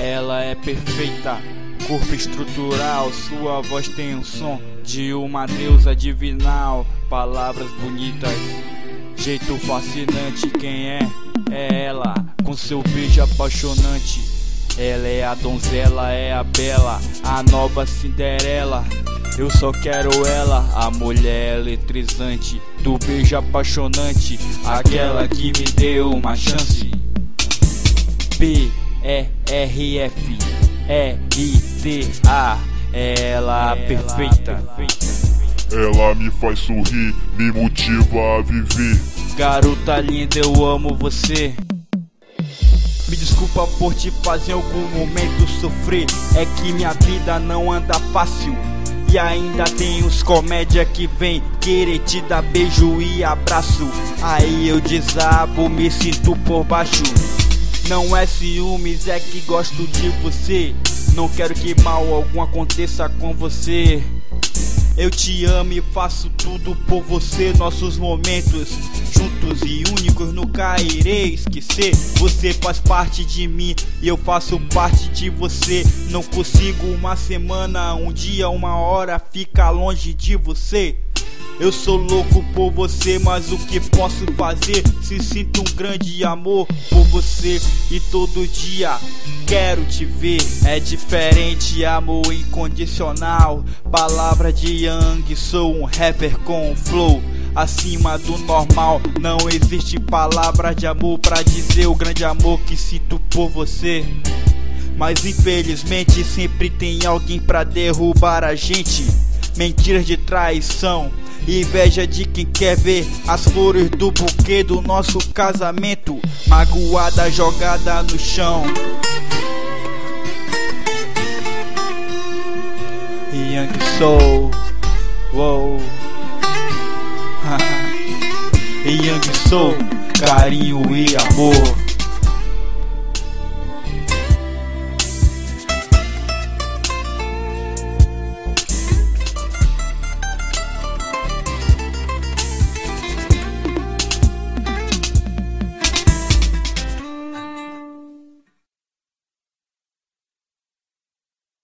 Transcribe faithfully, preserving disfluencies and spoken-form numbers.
Ela é perfeita, corpo estrutural, sua voz tem um som de uma deusa divinal. Palavras bonitas, jeito fascinante. Quem é? É ela, com seu beijo apaixonante. Ela é a donzela, é a bela, a nova Cinderela. Eu só quero ela, a mulher eletrizante, do beijo apaixonante, aquela que me deu uma chance. B E R F E I T A, ela, ela perfeita. Ela me faz sorrir, me motiva a viver. Garota linda, eu amo você. Me desculpa por te fazer em algum momento sofrer. É que minha vida não anda fácil. E ainda tem os comédia que vem querer te dar beijo e abraço. Aí eu desabo, me sinto por baixo. Não é ciúmes, é que gosto de você. Não quero que mal algum aconteça com você. Eu te amo e faço tudo por você. Nossos momentos juntos e únicos nunca irei esquecer. Você faz parte de mim e eu faço parte de você. Não consigo uma semana, um dia, uma hora ficar longe de você. Eu sou louco por você, mas o que posso fazer? Se sinto um grande amor por você e todo dia quero te ver. É diferente, amor incondicional. Palavra de Yang, sou um rapper com flow acima do normal. Não existe palavra de amor pra dizer o grande amor que sinto por você. Mas infelizmente sempre tem alguém pra derrubar a gente. Mentiras de traição, inveja de quem quer ver as flores do buquê do nosso casamento, magoada jogada no chão. Young Soul, wow. Young Soul, carinho e amor.